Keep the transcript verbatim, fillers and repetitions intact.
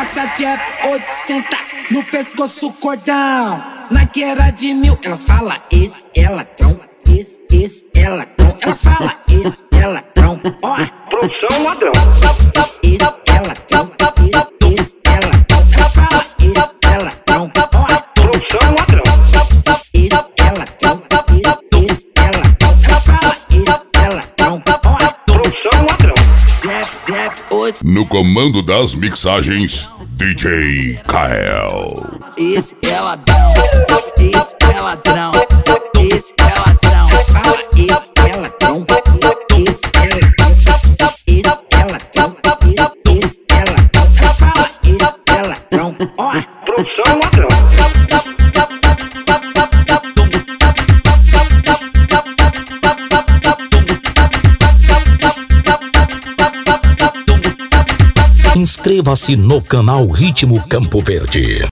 Essa de F oitocentos no pescoço cordão. Nike era de mil, elas falam esse é ladrão, esse, esse é ladrão. Elas falam esse é ladrão, ó. Produção ladrão. Esse é ladrão, esse, esse é ladrão. Elas falam esse é ladrão, ó. Produção ladrão. Esse é ladrão, esse, esse é ladrão. Elas falam esse é ladrão, ó. Produção ladrão. No comando das mixagens, D J Kael. Esse é ladrão, esse é ladrão, esse é ladrão. Fala, esse é ladrão, esse é ladrão, esse é ladrão, esse é ladrão. Ela fala, esse é ladrão, ó. Produção ladrão. Inscreva-se no canal Ritmo Campo Verde.